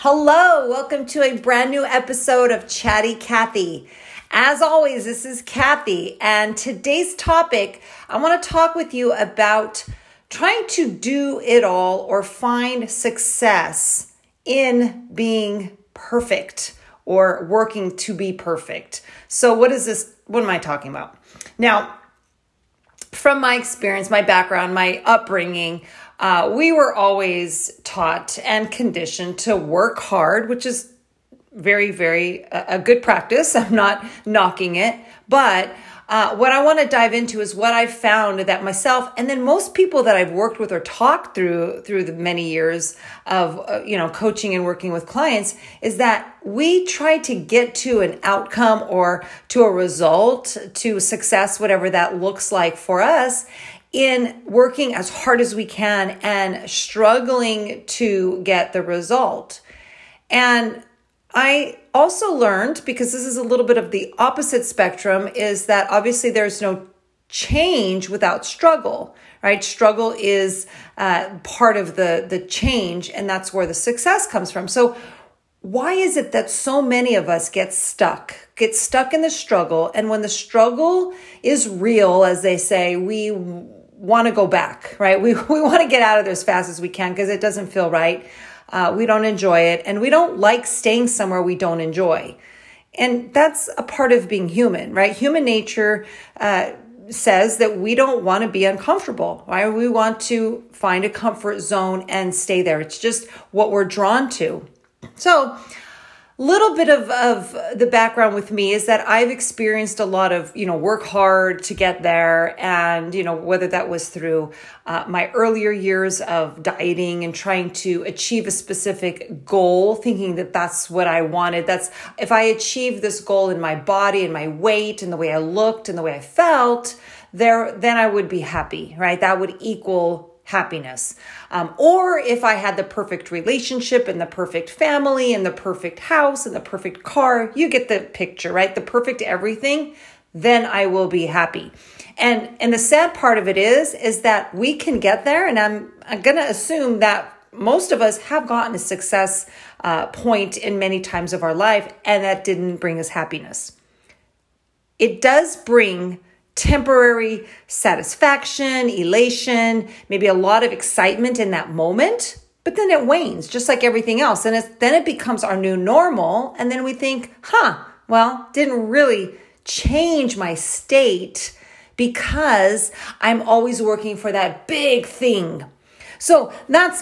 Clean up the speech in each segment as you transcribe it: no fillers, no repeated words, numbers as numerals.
Hello, welcome to a brand new episode of Chatty Cathy. As always, this is Kathy, and today's topic, I want to talk with you about trying to do it all or find success in being perfect or working to be perfect. So what am I talking about? Now, from my experience, my background, my upbringing, we were always taught and conditioned to work hard, which is very, very a good practice. I'm not knocking it. But what I want to dive into is what I've found that myself and then most people that I've worked with or talked through the many years of coaching and working with clients is that we try to get to an outcome or to a result, to success, whatever that looks like for us, in working as hard as we can and struggling to get the result. And I also learned, because this is a little bit of the opposite spectrum, is that obviously there's no change without struggle, right? Struggle is part of the change, and that's where the success comes from. So why is it that so many of us get stuck in the struggle? And when the struggle is real, as they say, we want to go back, right? We want to get out of there as fast as we can because it doesn't feel right. We don't enjoy it, and we don't like staying somewhere we don't enjoy. And that's a part of being human, right? Human nature says that we don't want to be uncomfortable, right? We want to find a comfort zone and stay there. It's just what we're drawn to. So little bit of the background with me is that I've experienced a lot of, work hard to get there. And, whether that was through my earlier years of dieting and trying to achieve a specific goal, thinking that that's what I wanted. That's if I achieved this goal in my body and my weight and the way I looked and the way I felt there, then I would be happy, right? That would equal happiness. Or if I had the perfect relationship and the perfect family and the perfect house and the perfect car, you get the picture, right? The perfect everything, then I will be happy. And the sad part of it is that we can get there. And I'm going to assume that most of us have gotten a success point in many times of our life, and that didn't bring us happiness. It does bring temporary satisfaction, elation, maybe a lot of excitement in that moment, but then it wanes just like everything else. And then it becomes our new normal. And then we think, didn't really change my state because I'm always working for that big thing. So that's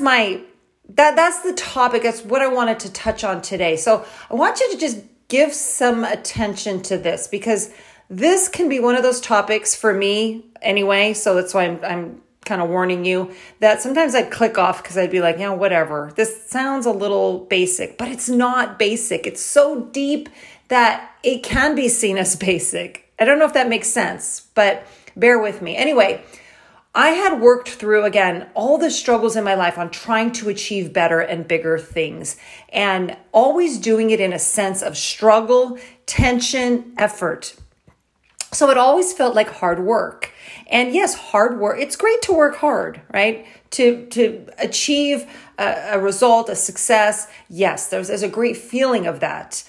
the topic. That's what I wanted to touch on today. So I want you to just give some attention to this because this can be one of those topics for me anyway. So that's why I'm kind of warning you that sometimes I'd click off because I'd be like, whatever. This sounds a little basic, but it's not basic. It's so deep that it can be seen as basic. I don't know if that makes sense, but bear with me. Anyway, I had worked through, again, all the struggles in my life on trying to achieve better and bigger things and always doing it in a sense of struggle, tension, effort. So it always felt like hard work. And yes, hard work. It's great to work hard, right? To achieve a result, a success. Yes, there's a great feeling of that,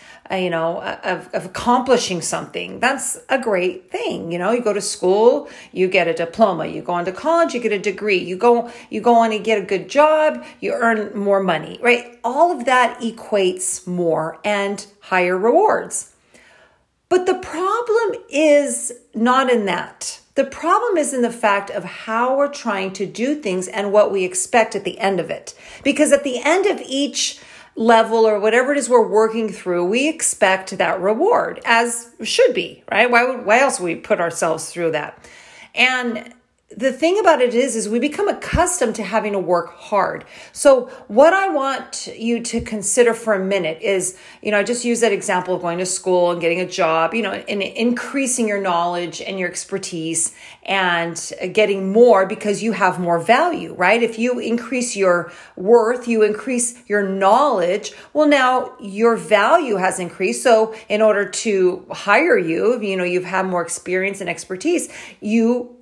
of accomplishing something. That's a great thing. You go to school, you get a diploma. You go on to college, you get a degree. You go on and get a good job, you earn more money, right? All of that equates more and higher rewards. But the problem is not in that. The problem is in the fact of how we're trying to do things and what we expect at the end of it. Because at the end of each level or whatever it is we're working through, we expect that reward, as should be, right? Why else would we put ourselves through that? And the thing about it is we become accustomed to having to work hard. So what I want you to consider for a minute is, I just use that example of going to school and getting a job, and increasing your knowledge and your expertise and getting more because you have more value, right? If you increase your worth, you increase your knowledge, well, now your value has increased. So in order to hire you, you've had more experience and expertise, you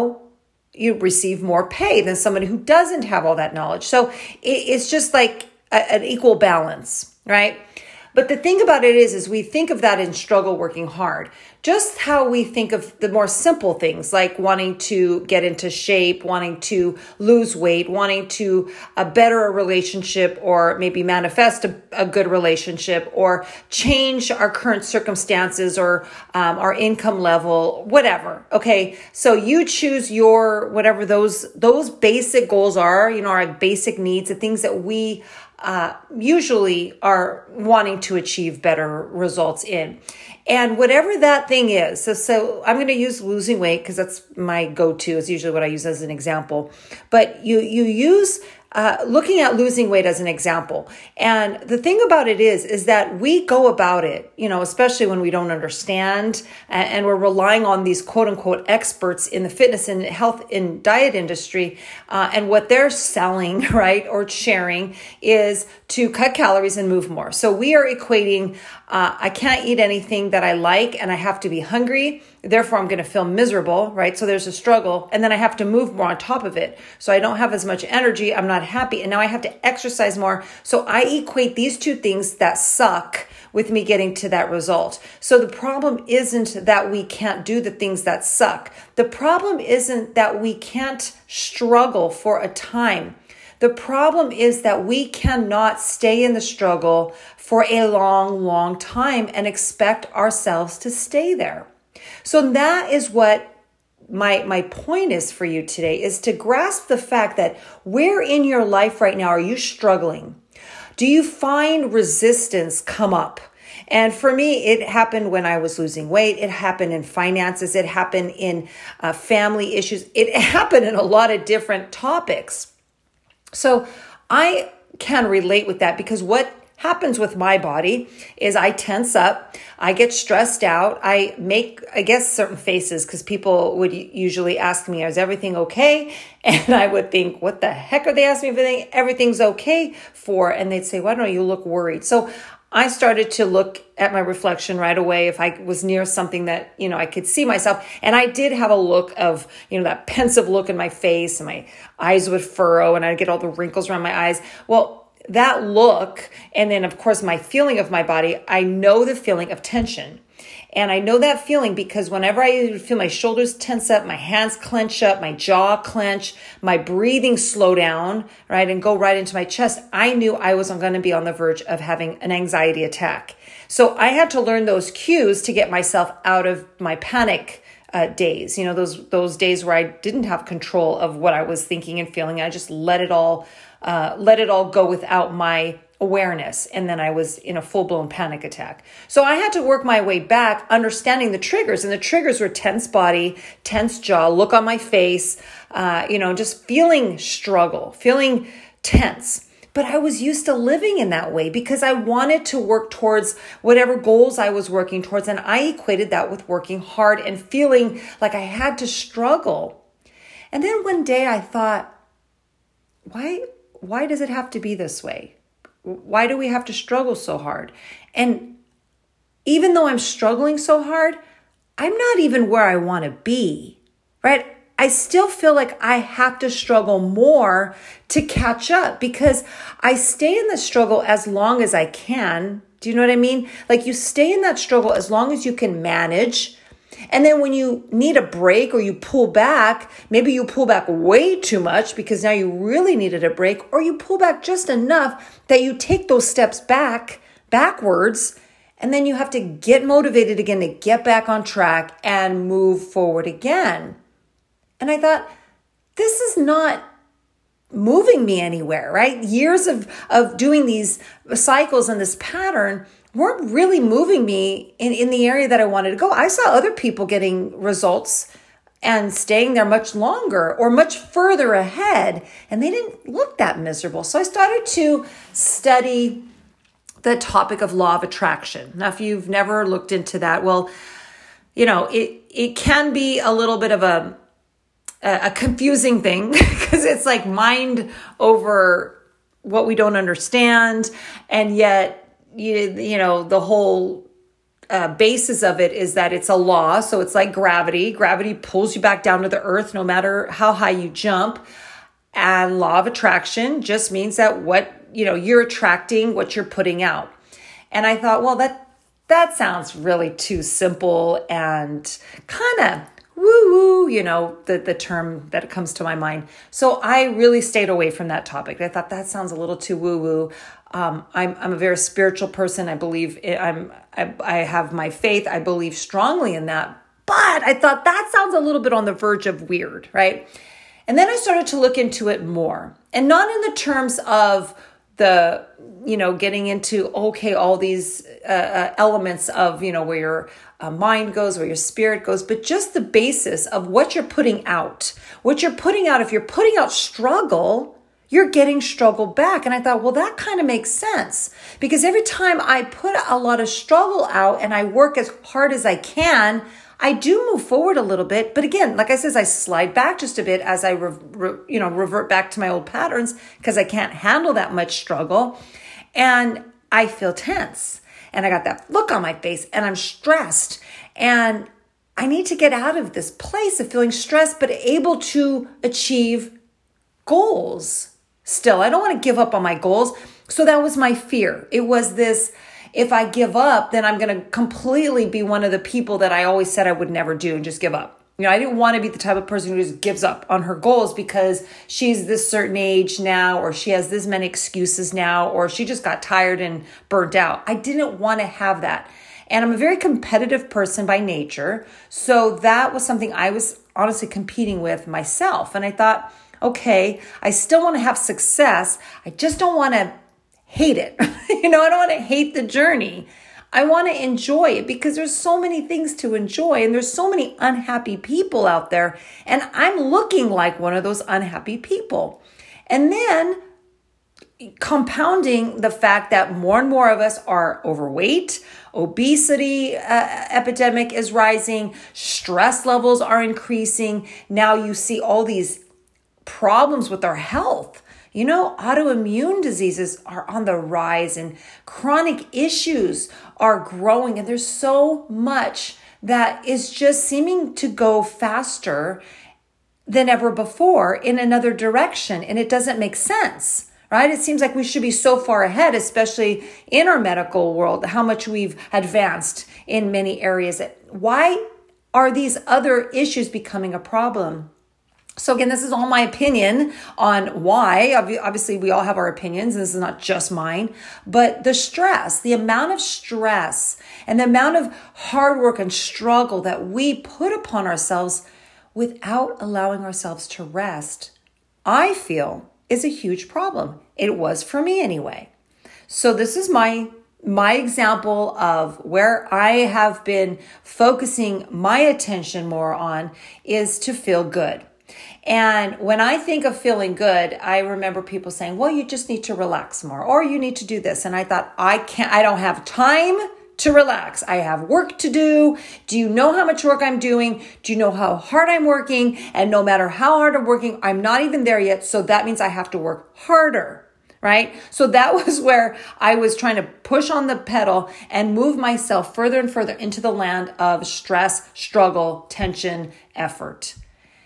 receive more pay than somebody who doesn't have all that knowledge. So it's just like an equal balance, right? But the thing about it is we think of that in struggle working hard, just how we think of the more simple things like wanting to get into shape, wanting to lose weight, wanting to better a relationship or maybe manifest a good relationship or change our current circumstances or our income level, whatever. Okay. So you choose your, whatever those basic goals are, our basic needs, the things that we usually are wanting to achieve better results in. And whatever that thing is, so I'm going to use losing weight because that's my go-to. Is usually what I use as an example. But you use looking at losing weight as an example. And the thing about it is that we go about it, especially when we don't understand and we're relying on these quote unquote experts in the fitness and health and diet industry. And what they're selling, right, or sharing is to cut calories and move more. So we are equating, I can't eat anything that I like and I have to be hungry. Therefore, I'm going to feel miserable, right? So there's a struggle. And then I have to move more on top of it. So I don't have as much energy. I'm not happy. And now I have to exercise more. So I equate these two things that suck with me getting to that result. So the problem isn't that we can't do the things that suck. The problem isn't that we can't struggle for a time. The problem is that we cannot stay in the struggle for a long, long time and expect ourselves to stay there. So that is what my point is for you today, is to grasp the fact that where in your life right now are you struggling? Do you find resistance come up? And for me, it happened when I was losing weight. It happened in finances. It happened in family issues. It happened in a lot of different topics. So I can relate with that because what happens with my body is I tense up, I get stressed out, I make, certain faces because people would usually ask me, is everything okay? And I would think, what the heck are they asking me if everything's okay for? And they'd say, why don't you look worried? So I started to look at my reflection right away if I was near something that, I could see myself. And I did have a look of, that pensive look in my face and my eyes would furrow and I'd get all the wrinkles around my eyes. Well, that look, and then of course my feeling of my body, I know the feeling of tension. And I know that feeling because whenever I feel my shoulders tense up, my hands clench up, my jaw clench, my breathing slow down, right, and go right into my chest, I knew I was going to be on the verge of having an anxiety attack. So I had to learn those cues to get myself out of my panic days, those days where I didn't have control of what I was thinking and feeling. I just let it all go without my awareness. And then I was in a full-blown panic attack. So I had to work my way back, understanding the triggers. And the triggers were tense body, tense jaw, look on my face, just feeling struggle, feeling tense. But I was used to living in that way because I wanted to work towards whatever goals I was working towards. And I equated that with working hard and feeling like I had to struggle. And then one day I thought, why does it have to be this way? Why do we have to struggle so hard? And even though I'm struggling so hard, I'm not even where I want to be, right? I still feel like I have to struggle more to catch up because I stay in the struggle as long as I can. Do you know what I mean? Like you stay in that struggle as long as you can manage. And then when you need a break or you pull back, maybe you pull back way too much because now you really needed a break, or you pull back just enough that you take those steps backwards, and then you have to get motivated again to get back on track and move forward again. And I thought, this is not moving me anywhere, right? Years of doing these cycles and this pattern weren't really moving me in the area that I wanted to go. I saw other people getting results and staying there much longer or much further ahead, and they didn't look that miserable. So I started to study the topic of law of attraction. Now, if you've never looked into that, well, it can be a little bit of a confusing thing because it's like mind over what we don't understand. And yet, the whole basis of it is that it's a law. So it's like gravity. Gravity pulls you back down to the earth no matter how high you jump. And law of attraction just means that what you're attracting what you're putting out. And I thought, well, that sounds really too simple and kind of woo-woo, the term that comes to my mind. So I really stayed away from that topic. I thought that sounds a little too woo-woo. I'm a very spiritual person. I believe I have my faith. I believe strongly in that. But I thought that sounds a little bit on the verge of weird, right? And then I started to look into it more, and not in the terms of the, getting into, all these elements of, where your mind goes, where your spirit goes, but just the basis of what you're putting out. What you're putting out, if you're putting out struggle, you're getting struggle back. And I thought, well, that kind of makes sense, because every time I put a lot of struggle out and I work as hard as I can, I do move forward a little bit. But again, like I said, I slide back just a bit as I revert back to my old patterns, because I can't handle that much struggle. And I feel tense, and I got that look on my face, and I'm stressed, and I need to get out of this place of feeling stressed, but able to achieve goals. Still, I don't want to give up on my goals. So that was my fear. It was this, if I give up, then I'm going to completely be one of the people that I always said I would never do and just give up. I didn't want to be the type of person who just gives up on her goals because she's this certain age now, or she has this many excuses now, or she just got tired and burnt out. I didn't want to have that. And I'm a very competitive person by nature. So that was something I was honestly competing with myself. And I thought, okay, I still want to have success. I just don't want to hate it. I don't want to hate the journey. I want to enjoy it, because there's so many things to enjoy, and there's so many unhappy people out there, and I'm looking like one of those unhappy people. And then compounding the fact that more and more of us are overweight, obesity epidemic is rising, stress levels are increasing. Now you see all these problems with our health. Autoimmune diseases are on the rise, and chronic issues are growing. And there's so much that is just seeming to go faster than ever before in another direction. And it doesn't make sense, right? It seems like we should be so far ahead, especially in our medical world, how much we've advanced in many areas. Why are these other issues becoming a problem? So again, this is all my opinion on why. Obviously, we all have our opinions. This is not just mine. But the stress, the amount of stress and the amount of hard work and struggle that we put upon ourselves without allowing ourselves to rest, I feel is a huge problem. It was for me anyway. So this is my example of where I have been focusing my attention more on is to feel good. And when I think of feeling good, I remember people saying, well, you just need to relax more, or you need to do this. And I thought, I don't have time to relax. I have work to do. Do you know how much work I'm doing? Do you know how hard I'm working? And no matter how hard I'm working, I'm not even there yet. So that means I have to work harder, right? So that was where I was trying to push on the pedal and move myself further and further into the land of stress, struggle, tension, effort.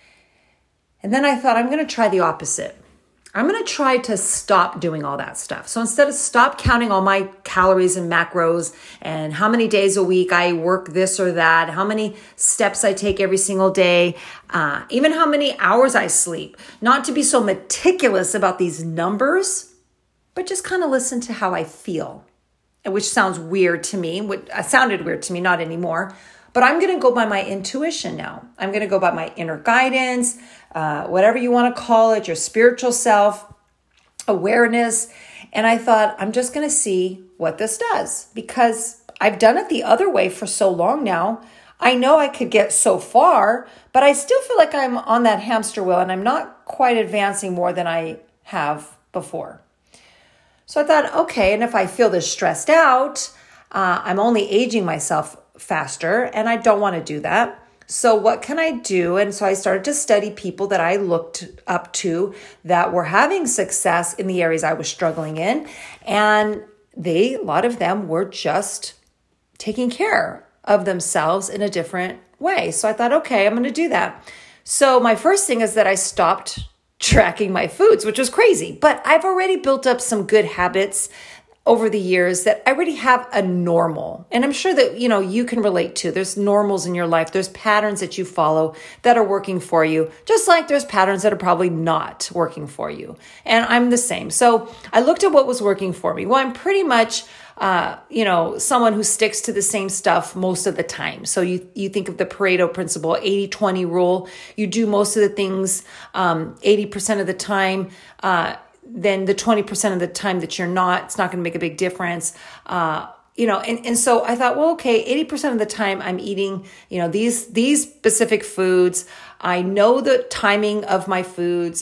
And then I thought, I'm going to try the opposite. I'm going to try to stop doing all that stuff. So instead of stop counting all my calories and macros and how many days a week I work this or that, how many steps I take every single day, even how many hours I sleep, not to be so meticulous about these numbers, but just kind of listen to how I feel, which sounds weird to me. It sounded weird to me, not anymore. But I'm going to go by my intuition now. I'm going to go by my inner guidance, whatever you want to call it, your spiritual self, awareness. And I thought, I'm just going to see what this does, because I've done it the other way for so long now. I know I could get so far, but I still feel like I'm on that hamster wheel and I'm not quite advancing more than I have before. So I thought, okay, and if I feel this stressed out, I'm only aging myself faster, and I don't want to do that. So what can I do? And so I started to study people that I looked up to that were having success in the areas I was struggling in. And a lot of them were just taking care of themselves in a different way. So I thought, okay, I'm going to do that. So my first thing is that I stopped tracking my foods, which was crazy. But I've already built up some good habits over the years that I already have a normal. And I'm sure that, you can relate to. There's normals in your life. There's patterns that you follow that are working for you, just like there's patterns that are probably not working for you. And I'm the same. So I looked at what was working for me. Well, I'm pretty much someone who sticks to the same stuff most of the time. So you think of the Pareto principle, 80-20 rule. You do most of the things 80% of the time. Then the 20% of the time that you're not, it's not going to make a big difference. And so I thought, well, okay, 80% of the time I'm eating, these specific foods. I know the timing of my foods.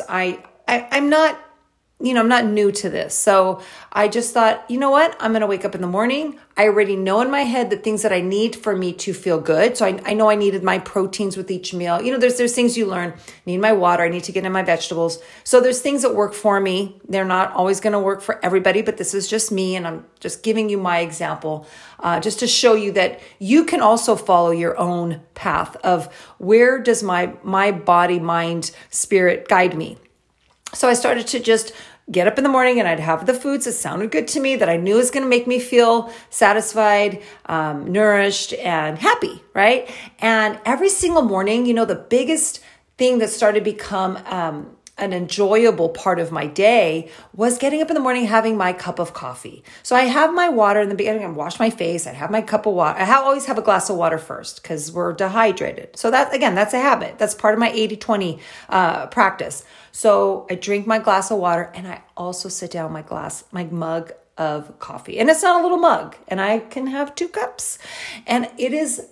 I'm not, I'm not new to this. So I just thought, you know what? I'm going to wake up in the morning. I already know in my head the things that I need for me to feel good. So I know I needed my proteins with each meal. There's things you learn. I need my water. I need to get in my vegetables. So there's things that work for me. They're not always going to work for everybody, but this is just me. And I'm just giving you my example, just to show you that you can also follow your own path of where does my body, mind, spirit guide me. So I started to just get up in the morning and I'd have the foods that sounded good to me, that I knew was going to make me feel satisfied, nourished, and happy, right? And every single morning, the biggest thing that started to become an enjoyable part of my day was getting up in the morning, having my cup of coffee. So I have my water in the beginning. I wash my face. I'd have my cup of water. I always have a glass of water first because we're dehydrated. So that's a habit. That's part of my 80-20 practice. So I drink my glass of water and I also sit down my mug of coffee. And it's not a little mug, and I can have 2 cups. And it is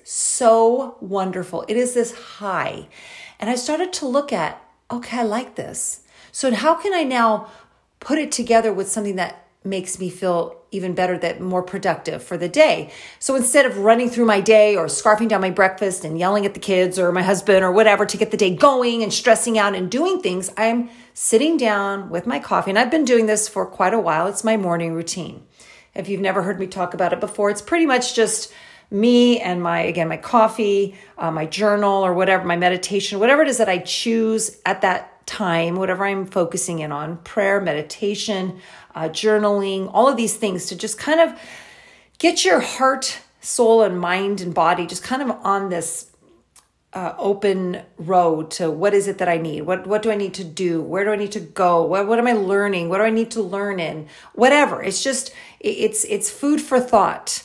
so wonderful. It is this high. And I started to look at, okay, I like this. So how can I now put it together with something that makes me feel even better, that more productive for the day? So instead of running through my day or scarfing down my breakfast and yelling at the kids or my husband or whatever to get the day going and stressing out and doing things, I'm sitting down with my coffee. And I've been doing this for quite a while. It's my morning routine. If you've never heard me talk about it before, it's pretty much just me and my coffee, my journal or whatever, my meditation, whatever it is that I choose at that time, whatever I'm focusing in on, prayer, meditation, journaling, all of these things to just kind of get your heart, soul, and mind and body just kind of on this open road to what is it that I need? What do I need to do? Where do I need to go? What am I learning? What do I need to learn in? Whatever. It's just, it's food for thought.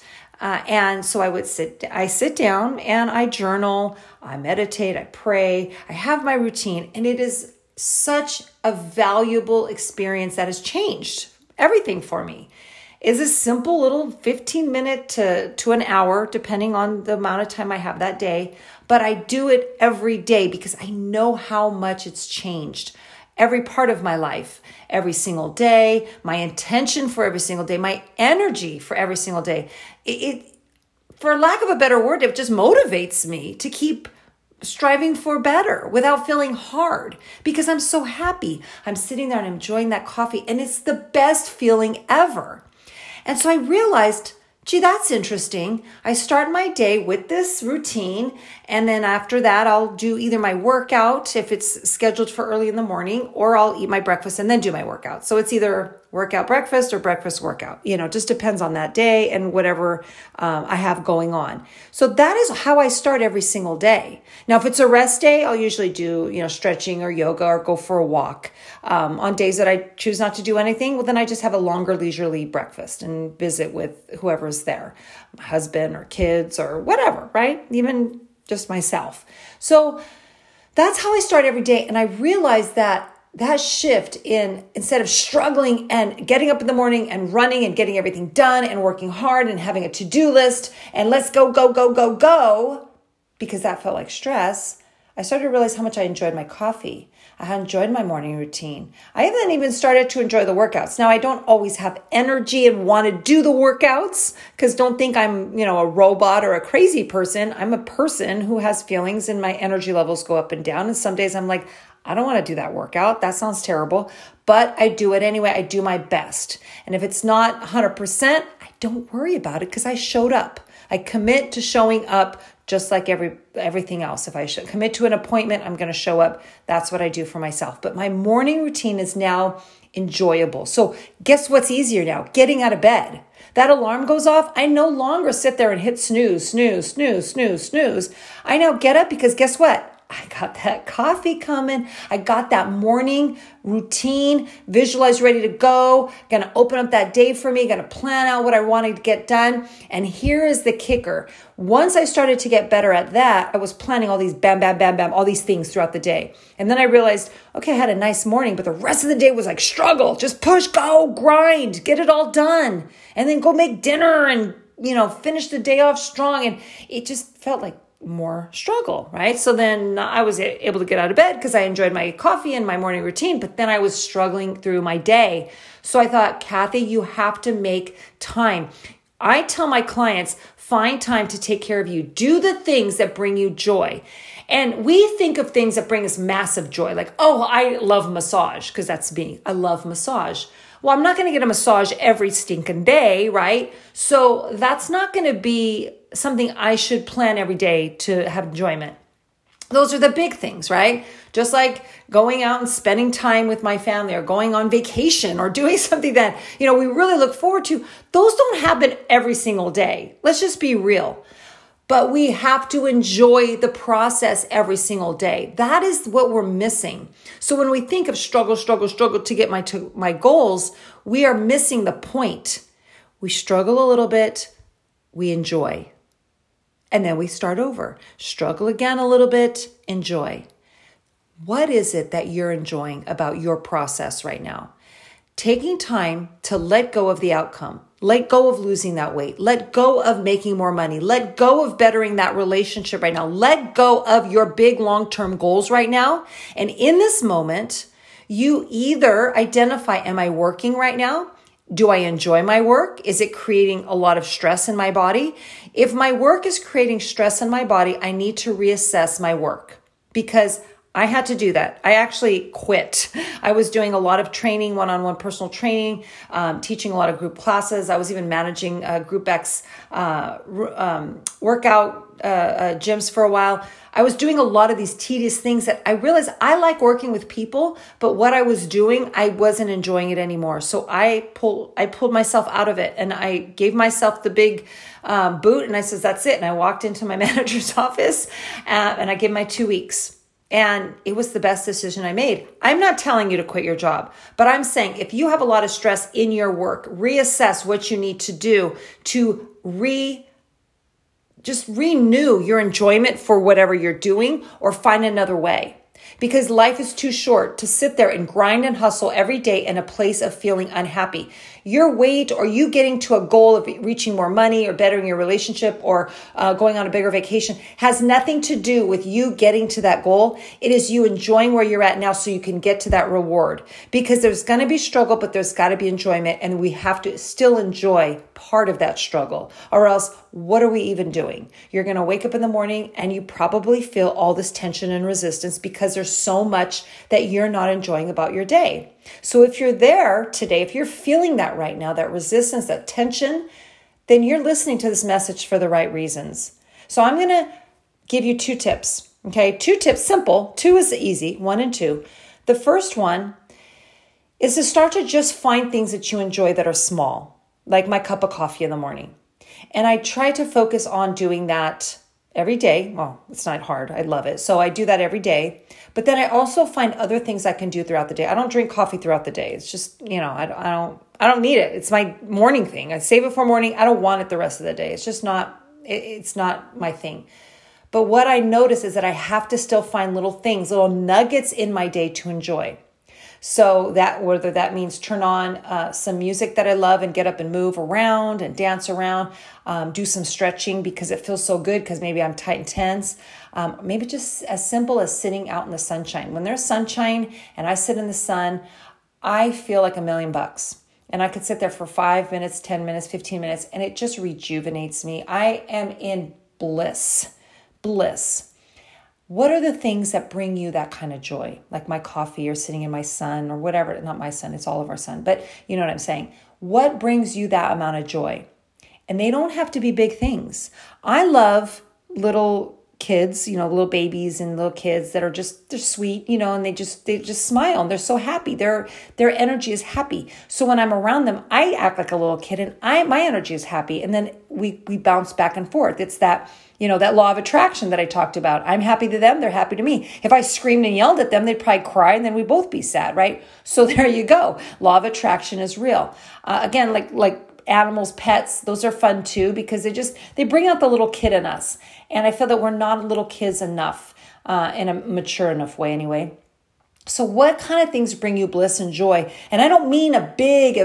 And so I sit down and I journal, I meditate, I pray, I have my routine, and it is such a valuable experience that has changed everything for me. It's a simple little 15-minute to an hour, depending on the amount of time I have that day. But I do it every day because I know how much it's changed every part of my life, every single day, my intention for every single day, my energy for every single day. It for lack of a better word, it just motivates me to keep striving for better without feeling hard because I'm so happy. I'm sitting there and enjoying that coffee, and it's the best feeling ever. And so I realized, gee, that's interesting. I start my day with this routine, and then after that, I'll do either my workout if it's scheduled for early in the morning, or I'll eat my breakfast and then do my workout. So it's either workout breakfast or breakfast workout. Just depends on that day and whatever I have going on. So that is how I start every single day. Now, if it's a rest day, I'll usually do, stretching or yoga or go for a walk. On days that I choose not to do anything, well, then I just have a longer leisurely breakfast and visit with whoever's there, my husband or kids or whatever, right? Even just myself. So that's how I start every day. And I realized that shift instead of struggling and getting up in the morning and running and getting everything done and working hard and having a to-do list and let's go, go, go, go, go, because that felt like stress, I started to realize how much I enjoyed my coffee. I enjoyed my morning routine. I then even started to enjoy the workouts. Now, I don't always have energy and want to do the workouts because don't think I'm, a robot or a crazy person. I'm a person who has feelings and my energy levels go up and down. And some days I'm like, I don't want to do that workout. That sounds terrible, but I do it anyway. I do my best. And if it's not 100%, I don't worry about it because I showed up. I commit to showing up just like everything else. If I should commit to an appointment, I'm going to show up. That's what I do for myself. But my morning routine is now enjoyable. So guess what's easier now? Getting out of bed. That alarm goes off. I no longer sit there and hit snooze, snooze, snooze, snooze, snooze. I now get up because guess what? I got that coffee coming. I got that morning routine, visualized, ready to go. Going to open up that day for me. Going to plan out what I wanted to get done. And here is the kicker. Once I started to get better at that, I was planning all these bam, bam, bam, bam, all these things throughout the day. And then I realized, okay, I had a nice morning, but the rest of the day was like struggle. Just push, go, grind, get it all done. And then go make dinner and, finish the day off strong. And it just felt like more struggle, right? So then I was able to get out of bed because I enjoyed my coffee and my morning routine, but then I was struggling through my day. So I thought, Kathy, you have to make time. I tell my clients, find time to take care of you. Do the things that bring you joy. And we think of things that bring us massive joy, like, oh, I love massage, because that's me. I love massage. Well, I'm not going to get a massage every stinking day, right? So that's not going to be something I should plan every day to have enjoyment. Those are the big things, right? Just like going out and spending time with my family or going on vacation or doing something that, we really look forward to. Those don't happen every single day. Let's just be real. But we have to enjoy the process every single day. That is what we're missing. So when we think of struggle to get my goals, we are missing the point. We struggle a little bit, we enjoy. And then we start over. Struggle again a little bit, enjoy. What is it that you're enjoying about your process right now? Taking time to let go of the outcome. Let go of losing that weight. Let go of making more money. Let go of bettering that relationship right now. Let go of your big long-term goals right now. And in this moment, you either identify, am I working right now? Do I enjoy my work? Is it creating a lot of stress in my body? If my work is creating stress in my body, I need to reassess my work because I had to do that. I actually quit. I was doing a lot of training, one-on-one personal training, teaching a lot of group classes. I was even managing Group X workout gyms for a while. I was doing a lot of these tedious things that I realized I like working with people, but what I was doing, I wasn't enjoying it anymore. So I pulled myself out of it and I gave myself the big boot and I said, that's it. And I walked into my manager's office and I gave my 2 weeks. And it was the best decision I made. I'm not telling you to quit your job, but I'm saying if you have a lot of stress in your work, reassess what you need to do to just renew your enjoyment for whatever you're doing or find another way. Because life is too short to sit there and grind and hustle every day in a place of feeling unhappy. Your weight or you getting to a goal of reaching more money or bettering your relationship or going on a bigger vacation has nothing to do with you getting to that goal. It is you enjoying where you're at now so you can get to that reward. Because there's going to be struggle, but there's got to be enjoyment. And we have to still enjoy part of that struggle. Or else, what are we even doing? You're going to wake up in the morning and you probably feel all this tension and resistance because there's so much that you're not enjoying about your day. So if you're there today, if you're feeling that right now, that resistance, that tension, then you're listening to this message for the right reasons. So I'm going to give you 2 tips. Okay, 2 tips, simple. 2 is easy, 1 and 2. The first one is to start to just find things that you enjoy that are small, like my cup of coffee in the morning. And I try to focus on doing that every day. Well, it's not hard. I love it. So I do that every day. But then I also find other things I can do throughout the day. I don't drink coffee throughout the day. It's just, I don't need it. It's my morning thing. I save it for morning. I don't want it the rest of the day. It's just not, it's not my thing. But what I notice is that I have to still find little things, little nuggets in my day to enjoy. So that whether that means turn on some music that I love and get up and move around and dance around, do some stretching because it feels so good because maybe I'm tight and tense. Maybe just as simple as sitting out in the sunshine. When there's sunshine and I sit in the sun, I feel like $1,000,000. And I could sit there for 5 minutes, 10 minutes, 15 minutes, and it just rejuvenates me. I am in bliss. What are the things that bring you that kind of joy? Like my coffee or sitting in my sun or whatever. Not my sun, it's all of our sun. But you know what I'm saying. What brings you that amount of joy? And they don't have to be big things. I love little kids, little babies and little kids that are they're sweet, and they just smile and they're so happy. Their energy is happy. So when I'm around them, I act like a little kid and my energy is happy. And then we bounce back and forth. It's that, that law of attraction that I talked about. I'm happy to them. They're happy to me. If I screamed and yelled at them, they'd probably cry and then we'd both be sad, right? So there you go. Law of attraction is real. Again, like animals, pets, those are fun too, because they bring out the little kid in us. And I feel that we're not little kids enough, in a mature enough way anyway. So what kind of things bring you bliss and joy? And I don't mean a big,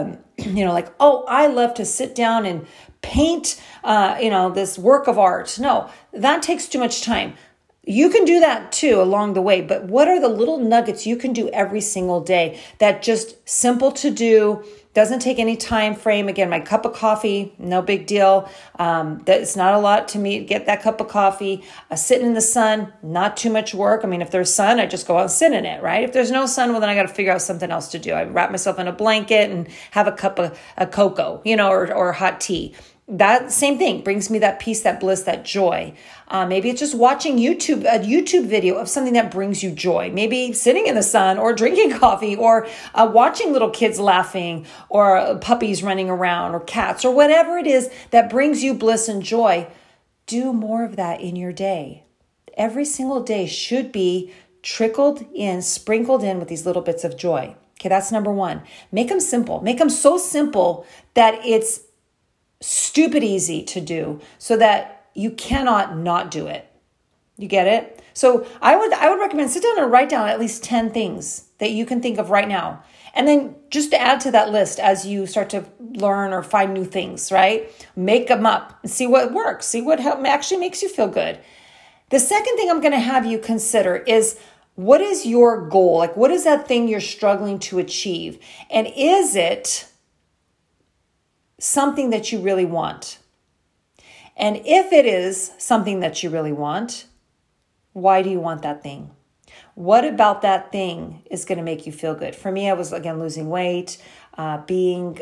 I love to sit down and paint, this work of art. No, that takes too much time. You can do that too along the way, but what are the little nuggets you can do every single day that just simple to do, doesn't take any time frame? Again, my cup of coffee, no big deal. It's not a lot to me to get that cup of coffee. Sitting in the sun, not too much work. I mean, if there's sun, I just go out and sit in it, right? If there's no sun, well, then I got to figure out something else to do. I wrap myself in a blanket and have a cup of cocoa, or hot tea. That same thing brings me that peace, that bliss, that joy. Maybe it's just watching a YouTube video of something that brings you joy. Maybe sitting in the sun or drinking coffee or watching little kids laughing or puppies running around or cats or whatever it is that brings you bliss and joy. Do more of that in your day. Every single day should be sprinkled in with these little bits of joy. Okay, that's number one. Make them simple. Make them so simple that it's stupid easy to do so that you cannot not do it. You get it? So I would recommend sit down and write down at least 10 things that you can think of right now. And then just add to that list as you start to learn or find new things, right? Make them up and see what works. See what actually makes you feel good. The second thing I'm going to have you consider is, what is your goal? Like, what is that thing you're struggling to achieve? And is it something that you really want? And if it is something that you really want, why do you want that thing? What about that thing is going to make you feel good? For me, I was, again, losing weight, being,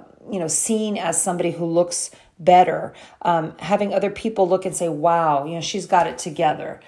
seen as somebody who looks better, having other people look and say, wow, she's got it together.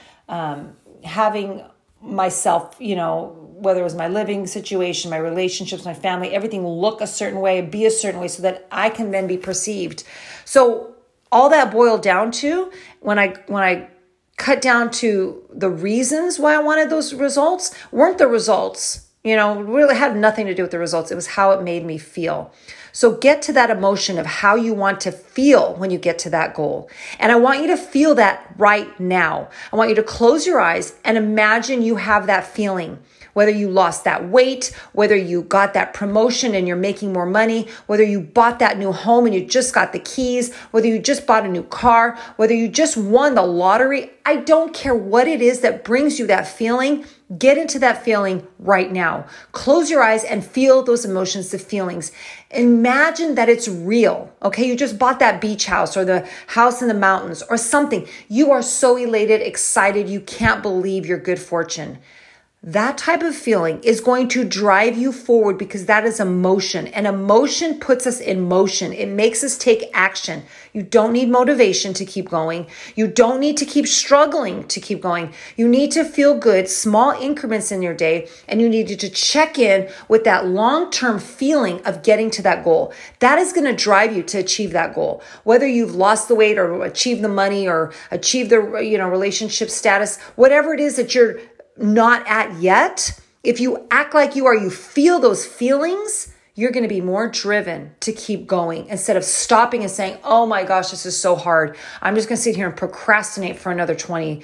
Having myself, whether it was my living situation, my relationships, my family, everything look a certain way, be a certain way so that I can then be perceived. So all that boiled down to, when I cut down to the reasons why I wanted those results, weren't the results, really had nothing to do with the results. It was how it made me feel. So get to that emotion of how you want to feel when you get to that goal. And I want you to feel that right now. I want you to close your eyes and imagine you have that feeling. Whether you lost that weight, whether you got that promotion and you're making more money, whether you bought that new home and you just got the keys, whether you just bought a new car, whether you just won the lottery, I don't care what it is that brings you that feeling. Get into that feeling right now. Close your eyes and feel those emotions, the feelings. Imagine that it's real. Okay, you just bought that beach house or the house in the mountains or something. You are so elated, excited, you can't believe your good fortune. That type of feeling is going to drive you forward because that is emotion, and emotion puts us in motion. It makes us take action. You don't need motivation to keep going. You don't need to keep struggling to keep going. You need to feel good, small increments in your day, and you need to check in with that long-term feeling of getting to that goal. That is going to drive you to achieve that goal. Whether you've lost the weight or achieved the money or achieved the relationship status, whatever it is that you're not at yet, if you act like you are, you feel those feelings, you're going to be more driven to keep going instead of stopping and saying, oh my gosh, this is so hard. I'm just going to sit here and procrastinate for another 20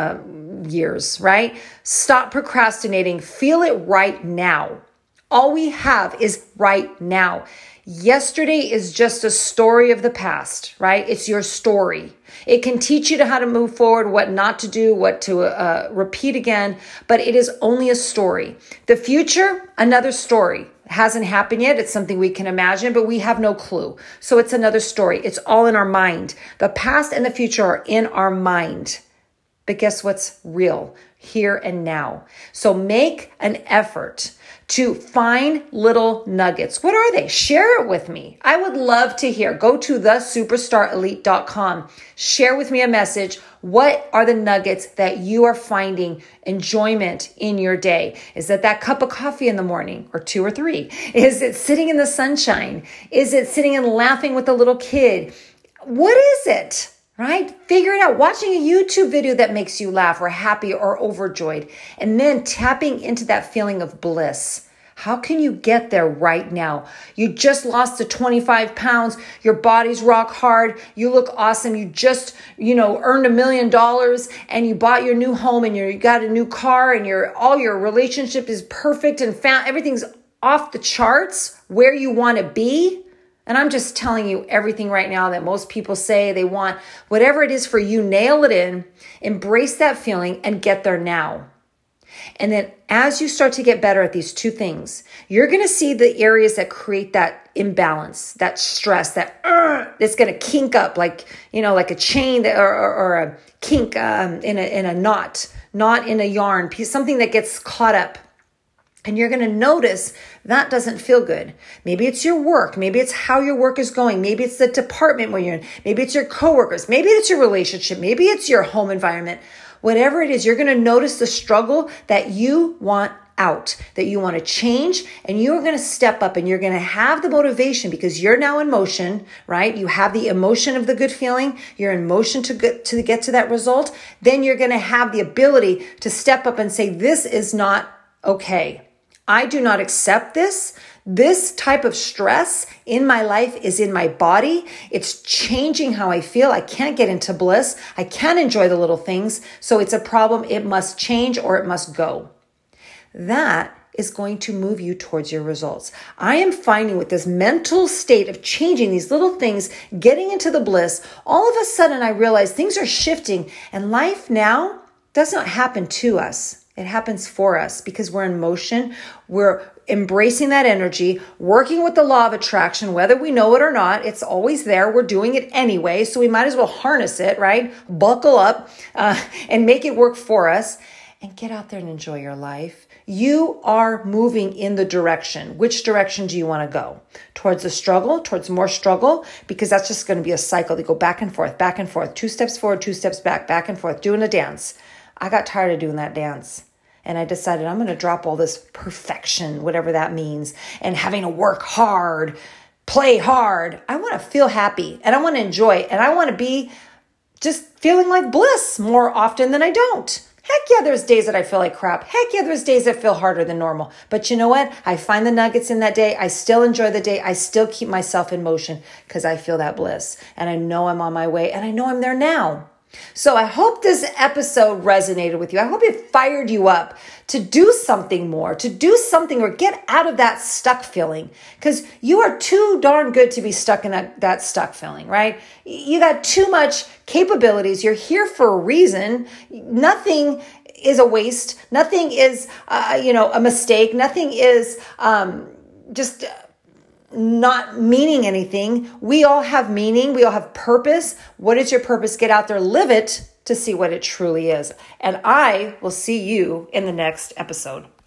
years, right? Stop procrastinating. Feel it right now. All we have is right now. Yesterday is just a story of the past, right? It's your story. It can teach you how to move forward, what not to do, what to repeat again, but it is only a story. The future, another story. It hasn't happened yet. It's something we can imagine, but we have no clue. So it's another story. It's all in our mind. The past and the future are in our mind. But guess what's real? Here and now. So make an effort to find little nuggets. What are they? Share it with me. I would love to hear. Go to thesuperstarelite.com. Share with me a message. What are the nuggets that you are finding enjoyment in your day? Is it that cup of coffee in the morning, or 2 or 3? Is it sitting in the sunshine? Is it sitting and laughing with a little kid? What is it? Right? Figure it out. Watching a YouTube video that makes you laugh or happy or overjoyed, and then tapping into that feeling of bliss. How can you get there right now? You just lost the 25 pounds. Your body's rock hard. You look awesome. You just, earned $1 million, and you bought your new home, and you got a new car, and all your relationship is perfect, and everything's off the charts where you want to be. And I'm just telling you everything right now that most people say they want. Whatever it is for you, nail it in, embrace that feeling, and get there now. And then as you start to get better at these 2 things, you're going to see the areas that create that imbalance, that stress, that's going to kink up like a chain or a kink in a knot in a yarn, something that gets caught up. And you're going to notice that doesn't feel good. Maybe it's your work. Maybe it's how your work is going. Maybe it's the department where you're in. Maybe it's your coworkers. Maybe it's your relationship. Maybe it's your home environment. Whatever it is, you're going to notice the struggle that you want out, that you want to change, and you're going to step up, and you're going to have the motivation because you're now in motion, right? You have the emotion of the good feeling. You're in motion to get to that result. Then you're going to have the ability to step up and say, this is not okay. I do not accept this. This type of stress in my life is in my body. It's changing how I feel. I can't get into bliss. I can't enjoy the little things. So it's a problem. It must change or it must go. That is going to move you towards your results. I am finding with this mental state of changing these little things, getting into the bliss, all of a sudden I realize things are shifting, and life now does not happen to us. It happens for us because we're in motion. We're embracing that energy, working with the law of attraction, whether we know it or not. It's always there. We're doing it anyway. So we might as well harness it, right? Buckle up and make it work for us, and get out there and enjoy your life. You are moving in the direction. Which direction do you want to go? Towards the struggle, towards more struggle, because that's just going to be a cycle. They go back and forth, 2 steps forward, 2 steps back and forth, doing a dance. I got tired of doing that dance, and I decided I'm going to drop all this perfection, whatever that means, and having to work hard, play hard. I want to feel happy, and I want to enjoy, and I want to be just feeling like bliss more often than I don't. Heck yeah, there's days that I feel like crap. Heck yeah, there's days that feel harder than normal. But you know what? I find the nuggets in that day. I still enjoy the day. I still keep myself in motion because I feel that bliss, and I know I'm on my way, and I know I'm there now. So I hope this episode resonated with you. I hope it fired you up to do something more, to do something or get out of that stuck feeling, because you are too darn good to be stuck in that stuck feeling, right? You got too much capabilities. You're here for a reason. Nothing is a waste. Nothing is, a mistake. Nothing is just not meaning anything. We all have meaning. We all have purpose. What is your purpose? Get out there, live it to see what it truly is. And I will see you in the next episode.